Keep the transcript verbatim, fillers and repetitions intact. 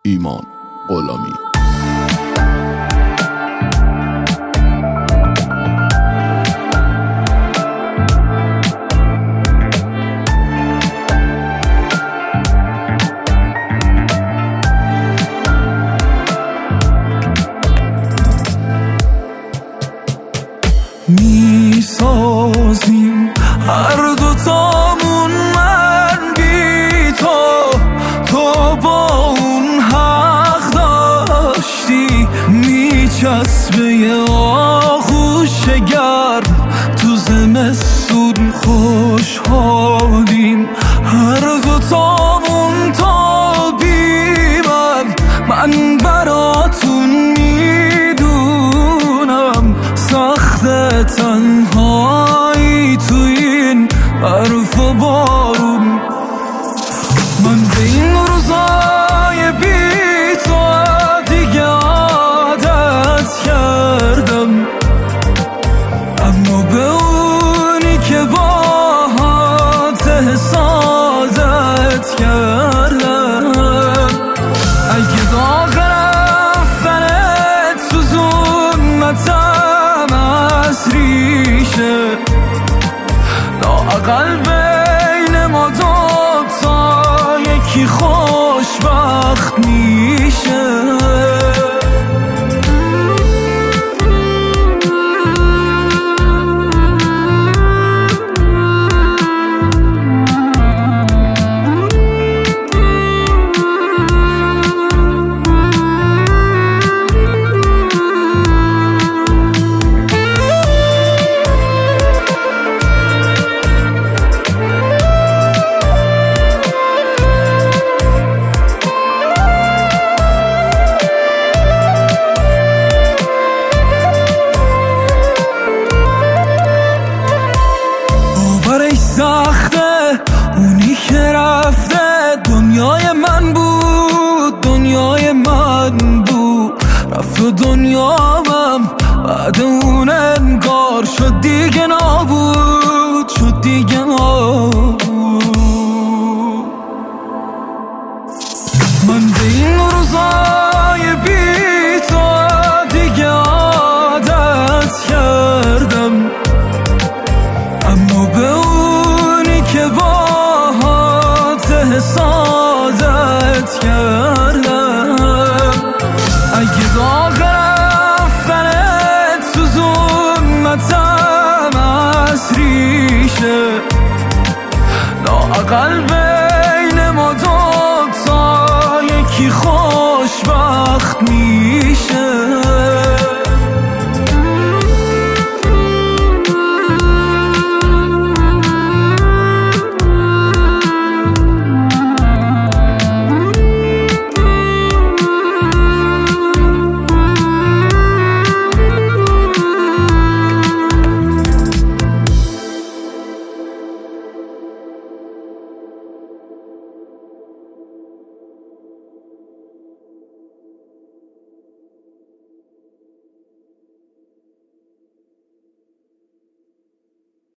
ایمان غلامی. می سازیم هر دوتامون، من بی تو، تو با اون حق داشتی. می چسبه یه آغوش گرم تو زمستون، خوشحالیم هر دوتامون تابیمن. من براتون میدونم سخت تنهایی تو این برف و بارون. من به این روزای بی تو دیگه عادت کردم، اما به اونی که باهات حسادت کردم. اگه داغ رفتنت سوزوندتم از ریشه، لااقل بین ما دوتا یکی خوشبخت میشه. سخته اونی که رفته، دنیای من بود، دنیای من بود. رفت و دنیامم بعد اون انگار شد دیگه نابود، شد دیگه نابود. من به این روزای بی تو دیگه عادت کردم، اما به اونی که باهات حسادت کردم. اگه داغ رفتنت سوزوندتم از ریشه، لااقل